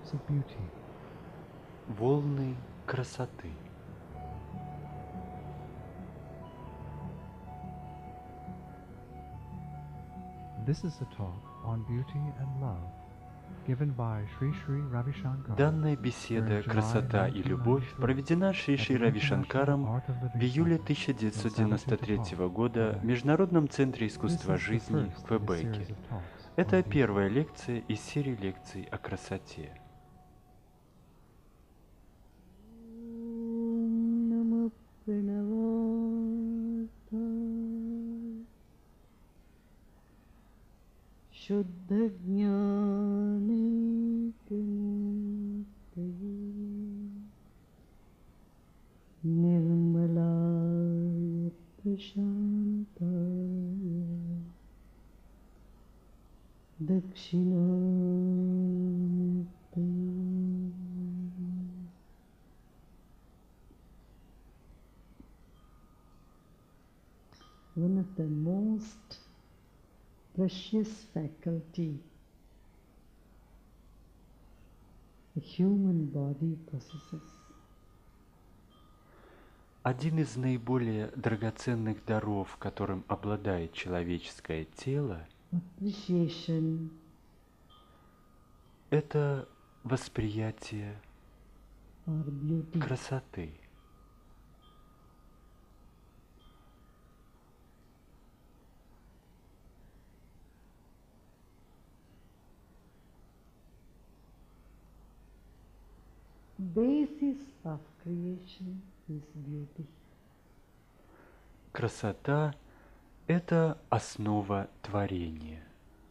of beauty. Волны красоты. This is a talk on beauty and love, given by Sri Sri Ravi Shankar. Данная беседа «Красота и любовь» проведена Шри Шри Рави Шанкаром в июле 1993 года в Международном центре искусства жизни в Квебеке. Это первая лекция из серии лекций о красоте. Shuddha Jnani Muktaye Nirmalaya Prashantaya Dakshinamurtaye. One of the most precious faculty the human body possesses. Один из наиболее драгоценных даров, которым обладает человеческое тело, Appreciation это восприятие or beauty. красоты. Basis of creation is beauty. Красота – это основа творения.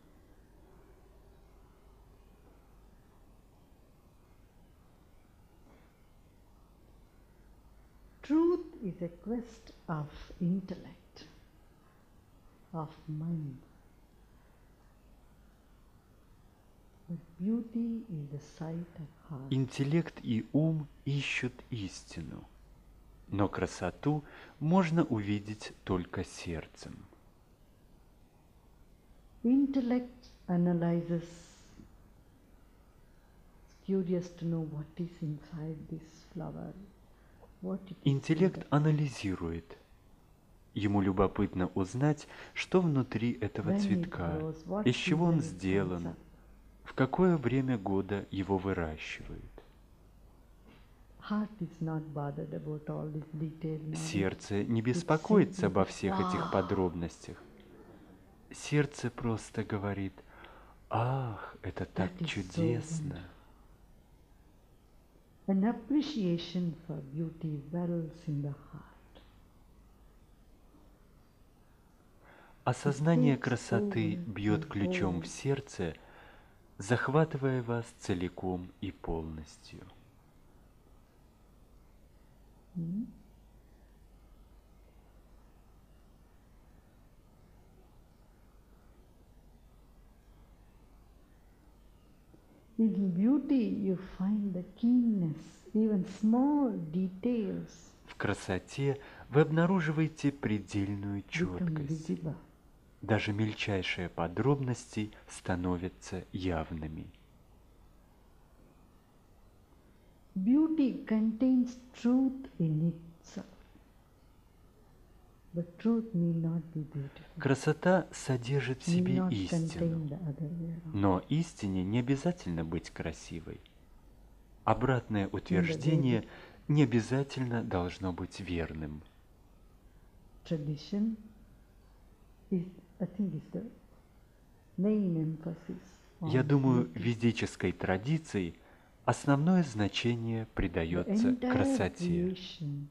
Truth is a quest of intellect, of mind. But beauty is the sight of heart. Интеллект и ум ищут истину, но красоту можно увидеть только сердцем. Intellect analyzes, is curious to know what is inside this flower. What it is Интеллект made of. анализирует. Ему любопытно узнать, что внутри этого When it цветка, grows, what из чего он season it comes сделан, up. в какое время года его выращивают. Heart is not bothered about all this detail knowledge. Сердце не беспокоится обо всех этих подробностях. Сердце просто говорит: «Ах, это так That is so чудесно!» An appreciation for beauty wells in the heart. Осознание красоты бьет ключом в сердце, захватывая вас целиком и полностью. In beauty you find the keenness, even small details В красоте вы обнаруживаете предельную become четкость. visible. Даже мельчайшие подробности становятся явными. Beauty contains truth in itself, but truth need not be beautiful. Красота содержит в Need себе not истину, contain the other way around. но истине не обязательно быть красивой. Обратное утверждение не обязательно должно быть верным. Tradition is, I think, is the main emphasis on Я думаю, beauty. ведической традиции основное значение The придается entire красоте. creation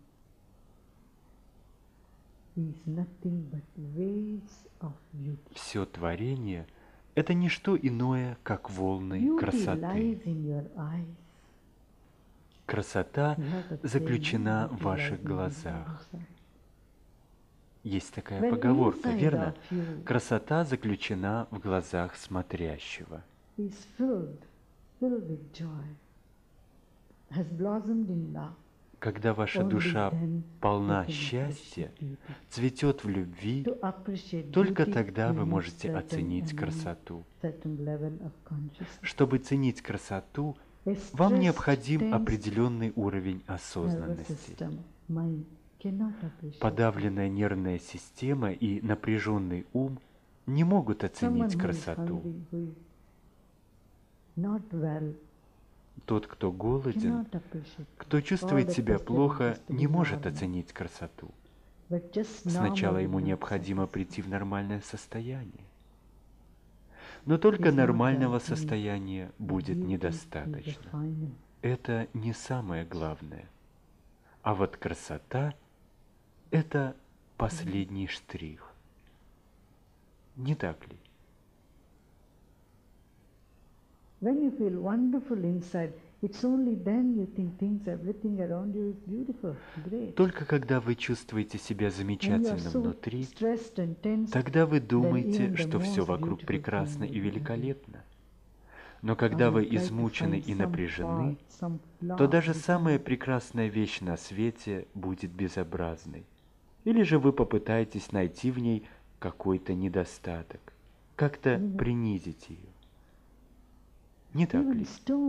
is nothing but waves of beauty. Все творение – это не что иное, как волны Beauty красоты. lies in your eyes. Красота You have that заключена saying, в beauty ваших lies in the глазах. eyes. Есть такая When поговорка, inside верно? of you Красота заключена в глазах смотрящего. is filled with joy, has blossomed in love. Когда ваша Only душа then полна you can счастья, appreciate beauty. цветет в любви, To appreciate только beauty, тогда вы you need можете certain оценить amount, красоту. certain level of consciousness. Чтобы ценить красоту, Вам необходим определенный уровень осознанности. Подавленная нервная система и напряженный ум не могут оценить красоту. Тот, кто голоден, кто чувствует себя плохо, не может оценить красоту. Сначала ему необходимо прийти в нормальное состояние. Но только нормального состояния будет недостаточно. Это не самое главное. А вот красота – это последний штрих. Не так ли? When you feel wonderful inside, it's only then you think things, everything around you is beautiful, great. Только когда вы чувствуете себя замечательно внутри, тогда вы думаете, что все вокруг прекрасно и великолепно. Но когда вы измучены и напряжены, то даже самая прекрасная вещь на свете будет безобразной. Или же вы попытаетесь найти в ней какой-то недостаток, как-то принизить ее. Не так ли?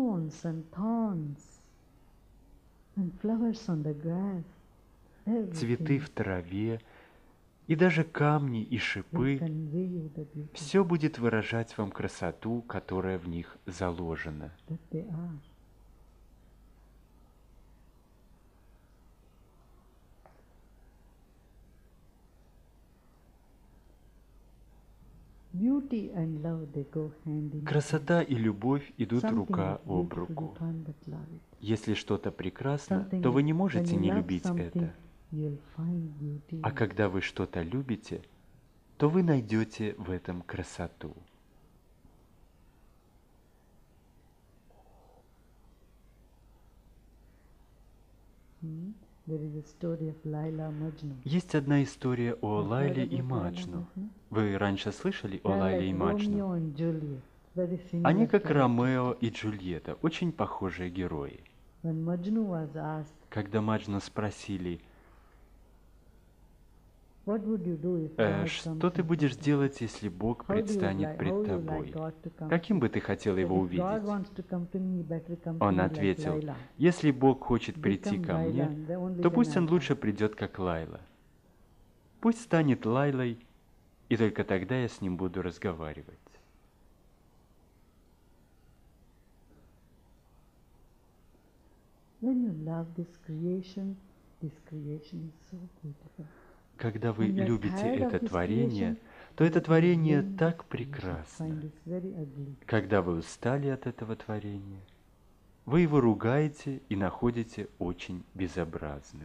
Цветы в траве, и даже камни и шипы – все будет выражать вам красоту, которая в них заложена. Красота и любовь идут рука об руку. Если что-то прекрасно, то вы не можете не любить это. А когда вы что-то любите, то вы найдете в этом красоту. Есть одна история о Лайле и Маджну. Вы раньше слышали о Лайле и Маджну? Они как Ромео и Джульетта, очень похожие герои. Когда Маджну спросили, что ты будешь делать, если Бог предстанет пред тобой? Каким бы ты хотел его увидеть? Он ответил, если Бог хочет прийти ко мне, то пусть он лучше придет как Лайла. Пусть станет Лайлой, и только тогда я с ним буду разговаривать. Когда вы любите это творение, то это творение так прекрасно. Когда вы устали от этого творения, вы его ругаете и находите очень безобразным.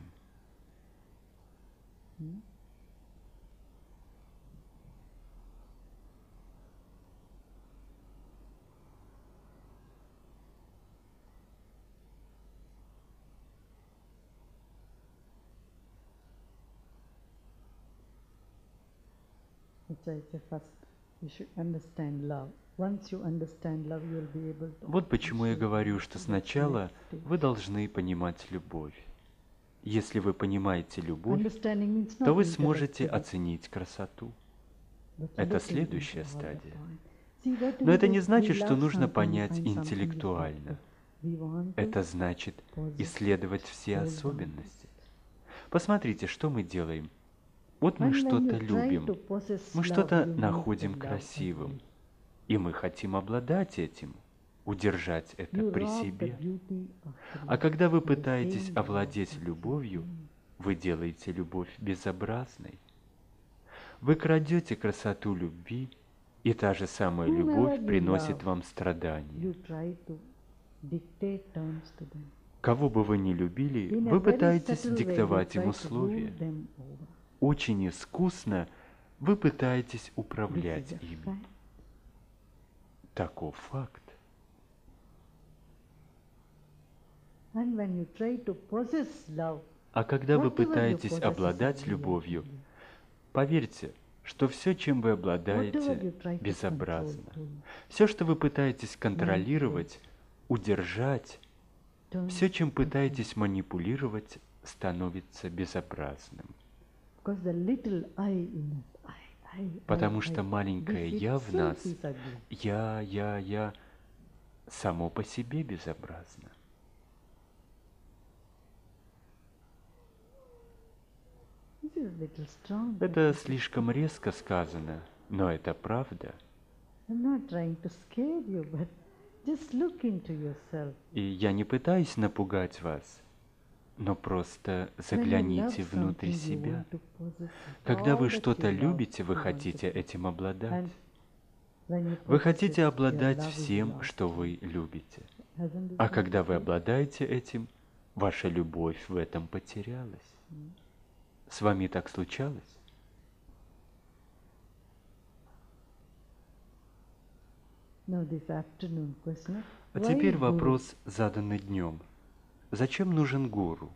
Вот почему я говорю, что сначала вы должны понимать любовь. Если вы понимаете любовь, то вы сможете оценить красоту. Это следующая стадия. Но это не значит, что нужно понять интеллектуально. Это значит исследовать все особенности. Посмотрите, что мы делаем. Вот мы что-то любим, мы что-то находим красивым, и мы хотим обладать этим, удержать это при себе. А когда вы пытаетесь овладеть любовью, вы делаете любовь безобразной. Вы крадете красоту любви, и та же самая любовь приносит вам страдания. Кого бы вы ни любили, вы пытаетесь диктовать им условия. Очень искусно вы пытаетесь управлять ими. Таков факт. А когда вы пытаетесь обладать любовью, поверьте, что все, чем вы обладаете, безобразно. Все, что вы пытаетесь контролировать, удержать, все, чем пытаетесь манипулировать, становится безобразным. Потому что маленькое «я» в нас, я, само по себе безобразно. This is a little strong. Это слишком резко сказано, но это правда. I'm not trying to scare you, but just look into yourself. И я не пытаюсь напугать вас, но просто загляните внутрь себя. Когда вы что-то любите, вы хотите этим обладать. Вы хотите обладать всем, что вы любите. А когда вы обладаете этим, ваша любовь в этом потерялась. С вами так случалось? А теперь вопрос, заданный днем. Зачем нужен гуру?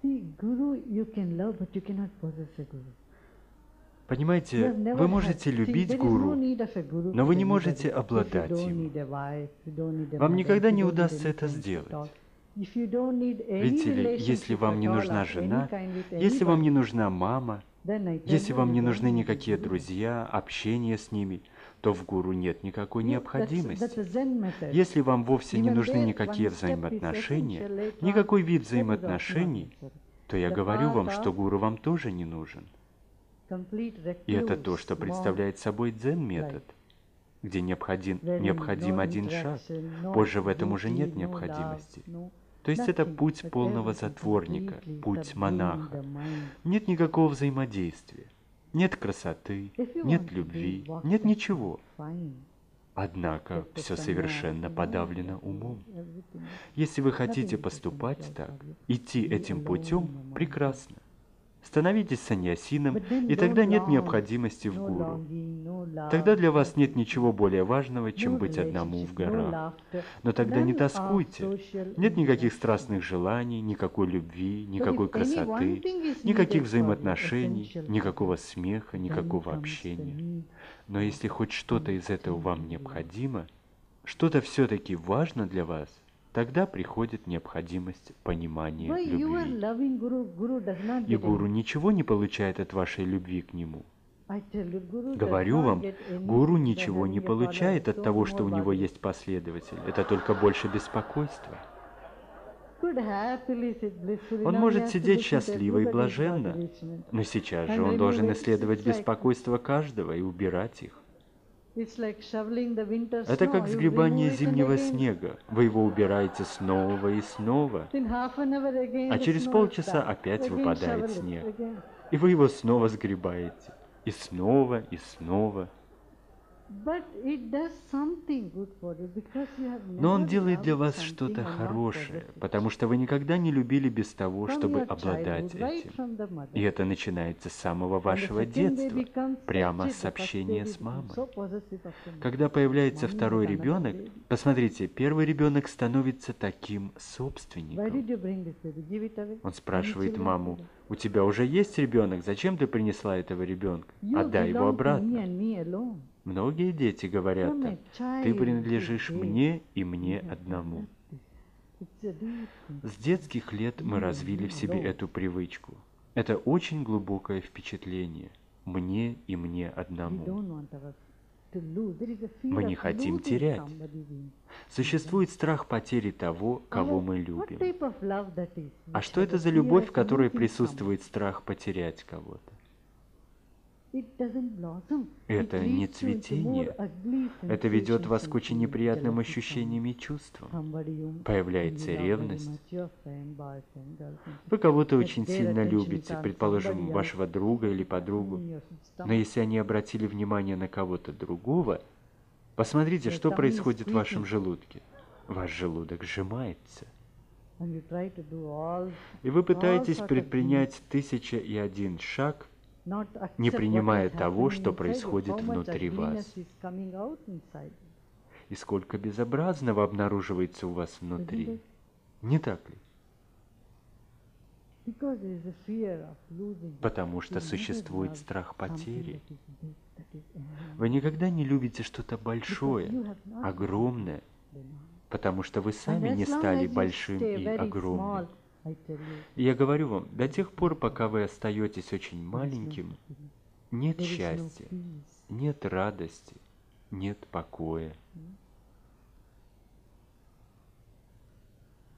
Понимаете, вы можете любить гуру, но вы не можете обладать им. Вам никогда не удастся это сделать. Видите ли, если вам не нужна жена, если вам не нужна мама, если вам не нужны никакие друзья, общение с ними, то в гуру нет никакой необходимости. Если вам вовсе не нужны никакие взаимоотношения, никакой вид взаимоотношений, то я говорю вам, что гуру вам тоже не нужен. И это то, что представляет собой дзен-метод, где необходим один шаг, позже в этом уже нет необходимости. То есть это путь полного затворника, путь монаха. Нет никакого взаимодействия, нет красоты, нет любви, нет ничего. Однако все совершенно подавлено умом. Если вы хотите поступать так, идти этим путем, прекрасно. Становитесь саньясином, и тогда нет необходимости в гуру. Тогда для вас нет ничего более важного, чем быть одному в горах. Но тогда не тоскуйте. Нет никаких страстных желаний, никакой любви, никакой красоты, никаких взаимоотношений, никакого смеха, никакого общения. Но если хоть что-то из этого вам необходимо, что-то все-таки важно для вас, тогда приходит необходимость понимания любви. И гуру ничего не получает от вашей любви к нему. Говорю вам, гуру ничего не получает от того, что у него есть последователь. Это только больше беспокойства. Он может сидеть счастливо и блаженно, но сейчас же он должен исследовать беспокойство каждого и убирать их. Это как сгребание зимнего снега. Вы его убираете снова и снова, а через полчаса опять выпадает снег. И вы его снова сгребаете. И снова, и снова. Но он делает для вас что-то хорошее, потому что вы никогда не любили без того, чтобы обладать этим. И это начинается с самого вашего детства, прямо с общения с мамой. Когда появляется второй ребенок, посмотрите, первый ребенок становится таким собственником. Он спрашивает маму: «У тебя уже есть ребенок? Зачем ты принесла этого ребенка? Отдай его обратно». Многие дети говорят так: «Ты принадлежишь мне и мне одному». С детских лет мы развили в себе эту привычку. Это очень глубокое впечатление. Мне и мне одному. Мы не хотим терять. Существует страх потери того, кого мы любим. А что это за любовь, в которой присутствует страх потерять кого-то? Это не цветение. Это ведет вас к очень неприятным ощущениям и чувствам. Появляется ревность. Вы кого-то очень сильно любите, предположим, вашего друга или подругу. Но если они обратили внимание на кого-то другого, посмотрите, что происходит в вашем желудке. Ваш желудок сжимается. И вы пытаетесь предпринять 1001 шаг, не принимая того, что происходит внутри вас. И сколько безобразного обнаруживается у вас внутри. Не так ли? Потому что существует страх потери. Вы никогда не любите что-то большое, огромное, потому что вы сами не стали большим и огромным. И я говорю вам, до тех пор, пока вы остаетесь очень маленьким, нет счастья, нет радости, нет покоя.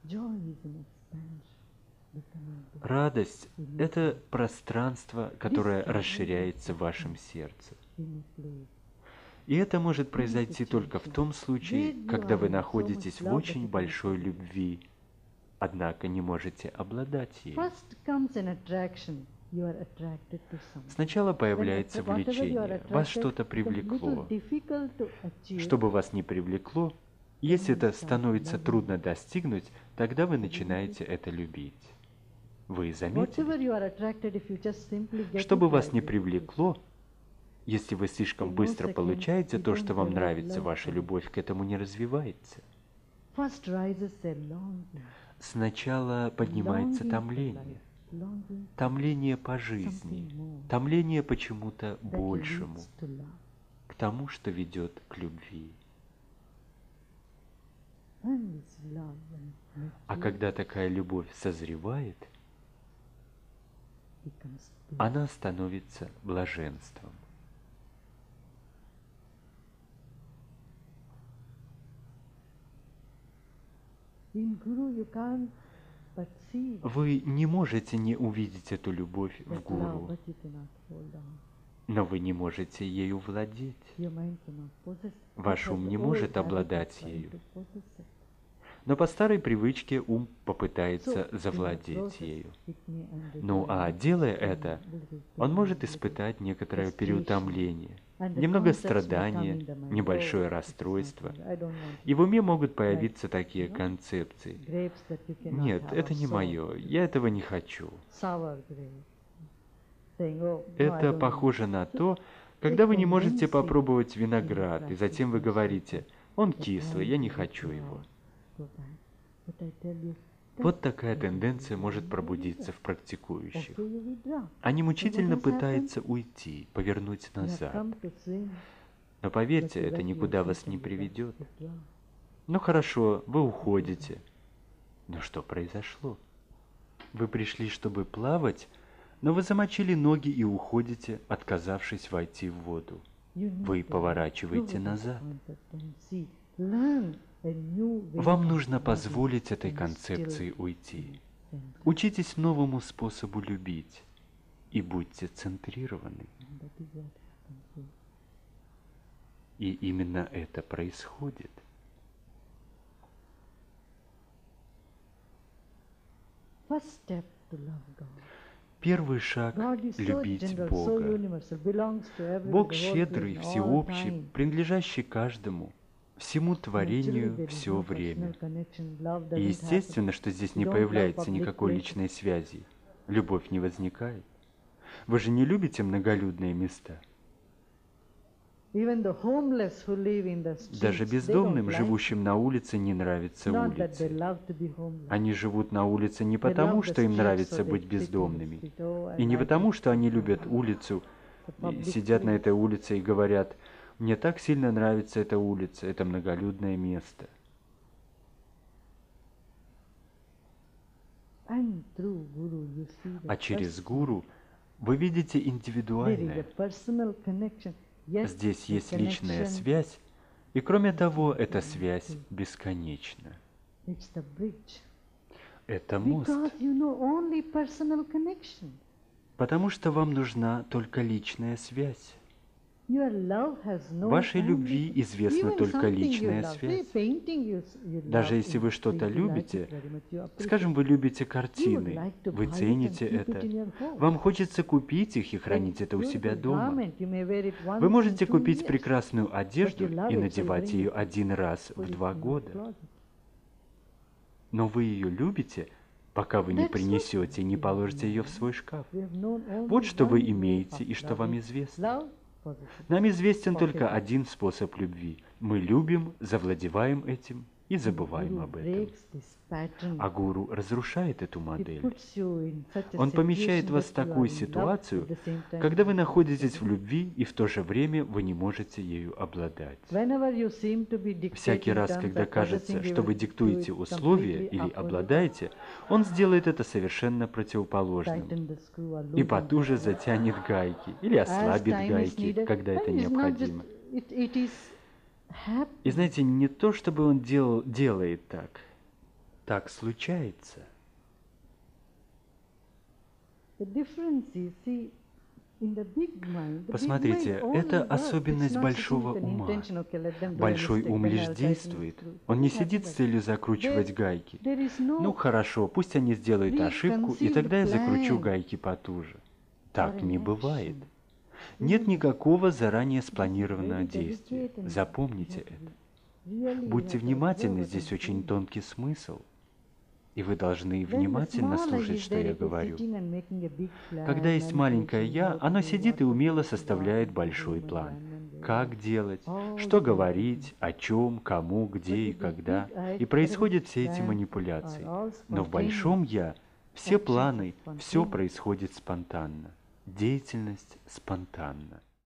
Joy is an expansion, becoming big. Радость — это пространство, которое расширяется в вашем сердце. In a place. И это может произойти только в том случае, когда вы находитесь в очень большой любви, однако не можете обладать ею. First comes an attraction. You are attracted to something. Сначала появляется Whatever you are влечение, вас attracted, что-то becomes привлекло. little difficult to achieve. Чтобы вас не привлекло, если это становится трудно достигнуть, тогда вы начинаете это любить. Вы Whatever заметили? you are attracted, if you just simply get Чтобы it вас right, не it is. привлекло, если вы слишком быстро получаете то, что вам нравится, ваша любовь к этому не развивается. First rises a longing. Сначала поднимается Longing for томление. life, longing Томление по жизни, томление почему-то that большему, leads to love. к тому, что ведет к любви. When this love and А когда такая любовь созревает, becomes bliss. она становится блаженством. In Guru you can't but see Вы не можете не увидеть эту любовь в that love, гуру, but you cannot hold on. но вы не можете ею владеть. Your mind cannot possess it. Ваш It has ум the не old может habit of обладать trying ею. to possess it. Но по старой привычке ум So, попытается in the завладеть process, ею. it may undergo Ну а a делая little это, pain, он может little испытать некоторое frustration, переутомление, and the немного concepts may come страдания, in the mind. небольшое Oh, this is расстройство. not me. I don't want И в уме могут появиться такие концепции. grapes that you cannot Нет, have это are не sour. мое, я этого не хочу. Sour grapes. Saying, oh, no, I Это don't похоже want на it. то, когда вы не можете convincing попробовать виноград, и затем вы говорите, он That кислый, I я не will хочу withdraw, его. go back. But I tell you, Вот that's такая why you тенденция will может withdraw. пробудиться в практикующих. Okay, you withdraw. Они мучительно has happened? пытаются уйти, повернуть You have назад. come to swim, Но but поверьте, you это let никуда yourself вас не and you приведет. withdraw. Ну хорошо, вы уходите. Но что произошло? Вы пришли, чтобы плавать, но вы замочили ноги и уходите, отказавшись войти в воду. You need Вы to поворачиваете improve this назад. concept and see, learn a new way Вам of нужно loving позволить этой and концепции still уйти. be Учитесь новому способу любить и будьте центрированы. And that is what happens here. И именно это происходит. First step to love God. Первый шаг God is — so любить general, so Бога. universal, belongs to everybody, Бог the whole щедрый, creation, all всеобщий, time. принадлежащий каждому, всему Naturally, творению there is все no время. personal connection, love И doesn't естественно, что здесь не You don't love появляется public никакой places. личной связи. Любовь не возникает. Вы же не любите многолюдные места. happen. Even the homeless who live in the streets, Даже they don't бездомным, like живущим на улице, не нравится Not that they улица. love to be homeless. Они живут на улице не They потому, love the что им streets, нравится so they быть sit in the бездомными, street. Oh, I и не like потому, it. что они любят улицу, The и public сидят на place. этой улице и говорят, мне так сильно нравится эта улица, это многолюдное место. And through Guru, you see the А через personal- гуру вы видите there is a индивидуальное. personal connection. Yes, Здесь the есть личная connection, связь, и кроме того, эта связь бесконечна. it's the bridge. Это мост, Because you know only personal connection. потому что вам нужна только личная связь. Your love has no Вашей only- любви известна Even только something you личная love. Say, связь. painting you Даже love если вы it, что-то you like любите, it very much, you appreciate скажем, вы любите You would картины, like to вы buy it цените and keep это, it in your home. вам хочется купить их и Then хранить это у себя beautiful дома. garment, you may wear it once Вы in можете 2 купить years, прекрасную одежду but you love и it, so you надевать bring ее it, один раз put в it 2 in your года. closet. Но вы ее любите, пока вы не That's what принесете и не we положите ее в know. свой шкаф. We have known only Вот что вы one way имеете of и что вам loving. известно. Love, positive. Нам известен только Pocket. один способ любви. Мы любим, завладеваем этим и забываем Guru об этом. breaks this pattern. А гуру разрушает эту It модель. puts you in such a Он помещает situation вас в that you такую are in love ситуацию, at the same time когда вы you are находитесь в not. любви, и в то же время вы не можете ею обладать. Whenever you seem to be Всякий dictating раз, terms когда of кажется, possessing, что you вы will диктуете do it условия completely или opposite. обладаете, он сделает это совершенно противоположным. Tighten the screw or И loosen потуже the screw. затянет гайки или As ослабит time is гайки, needed, когда это and it's not just- необходимо. it is И happening. знаете, не то, чтобы он делает так. Так случается. The difference is, see, in the big mind, the big Посмотрите, mind это only works. особенность It's not большого sitting with an ума. intention, okay, let them do a Большой mistake, ум then лишь I'll try to действует. improve. Он не It doesn't сидит happen с like целью that. закручивать гайки. There is no Ну хорошо, пусть они сделают ошибку, и тогда я закручу preconceived plan гайки потуже. or Так an не бывает. action. Нет никакого заранее This is спланированного very действия. delicate and Запомните you have to это. really you Будьте have to внимательны, observe what здесь I'm очень saying. тонкий смысл. И вы должны Then the внимательно small I слушать, is что there, я it is говорю. sitting and making a big plan, Когда есть маленькое manipulation, «я», how to оно do, сидит и what to умело do, составляет what to большой do, план. and Как делать, all что the говорить, о чем, кому, где и But with the когда. big И происходят все эти plans манипуляции. are all Но в spontaneous. большом «я» все Actions планы, are все spontaneous. происходит спонтанно. Деятельность спонтанна.